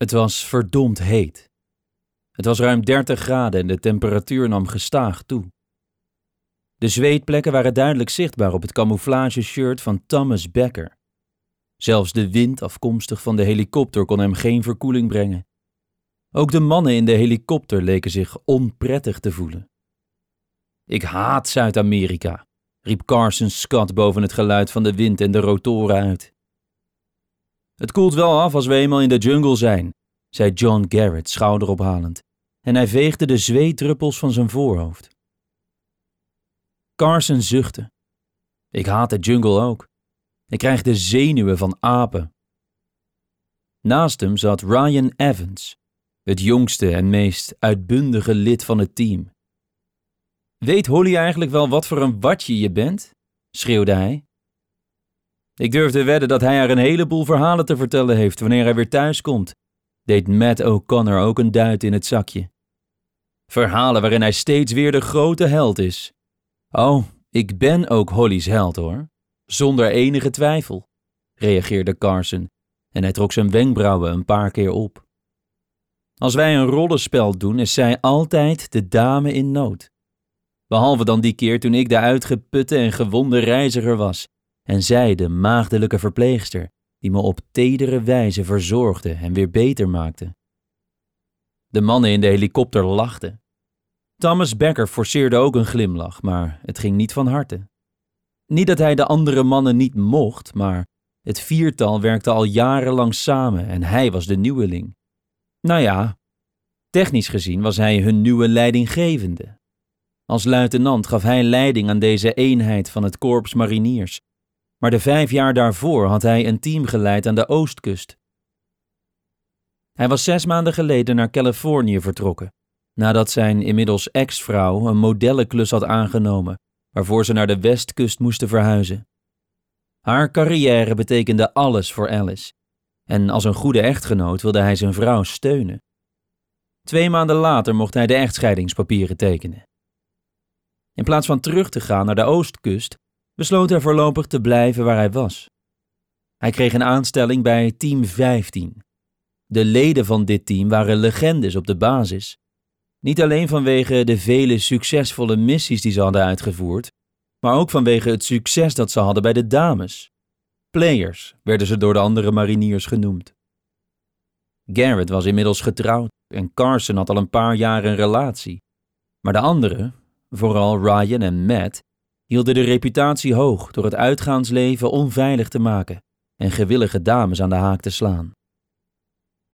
Het was verdomd heet. Het was ruim 30 graden en de temperatuur nam gestaag toe. De zweetplekken waren duidelijk zichtbaar op het camouflageshirt van Thomas Becker. Zelfs de wind afkomstig van de helikopter kon hem geen verkoeling brengen. Ook de mannen in de helikopter leken zich onprettig te voelen. Ik haat Zuid-Amerika, riep Carson Scott boven het geluid van de wind en de rotoren uit. Het koelt wel af als we eenmaal in de jungle zijn, zei John Garrett schouderophalend, en hij veegde de zweetdruppels van zijn voorhoofd. Carson zuchtte. Ik haat de jungle ook. Ik krijg de zenuwen van apen. Naast hem zat Ryan Evans, het jongste en meest uitbundige lid van het team. Weet Holly eigenlijk wel wat voor een watje je bent? Schreeuwde hij. Ik durf te wedden dat hij haar een heleboel verhalen te vertellen heeft wanneer hij weer thuis komt, deed Matt O'Connor ook een duit in het zakje. Verhalen waarin hij steeds weer de grote held is. Oh, ik ben ook Holly's held hoor, zonder enige twijfel, reageerde Carson en hij trok zijn wenkbrauwen een paar keer op. Als wij een rollenspel doen is zij altijd de dame in nood. Behalve dan die keer toen ik de uitgeputte en gewonde reiziger was en zij de maagdelijke verpleegster die me op tedere wijze verzorgde en weer beter maakte. De mannen in de helikopter lachten. Thomas Becker forceerde ook een glimlach, maar het ging niet van harte. Niet dat hij de andere mannen niet mocht, maar het viertal werkte al jarenlang samen en hij was de nieuweling. Nou ja, technisch gezien was hij hun nieuwe leidinggevende. Als luitenant gaf hij leiding aan deze eenheid van het Korps Mariniers, maar de 5 jaar daarvoor had hij een team geleid aan de oostkust. Hij was 6 maanden geleden naar Californië vertrokken, nadat zijn inmiddels ex-vrouw een modellenklus had aangenomen, waarvoor ze naar de westkust moesten verhuizen. Haar carrière betekende alles voor Alice, en als een goede echtgenoot wilde hij zijn vrouw steunen. 2 maanden later mocht hij de echtscheidingspapieren tekenen. In plaats van terug te gaan naar de oostkust, besloot hij voorlopig te blijven waar hij was. Hij kreeg een aanstelling bij Team 15. De leden van dit team waren legendes op de basis. Niet alleen vanwege de vele succesvolle missies die ze hadden uitgevoerd, maar ook vanwege het succes dat ze hadden bij de dames. Players werden ze door de andere mariniers genoemd. Garrett was inmiddels getrouwd en Carson had al een paar jaar een relatie. Maar de anderen, vooral Ryan en Matt, hielden de reputatie hoog door het uitgaansleven onveilig te maken en gewillige dames aan de haak te slaan.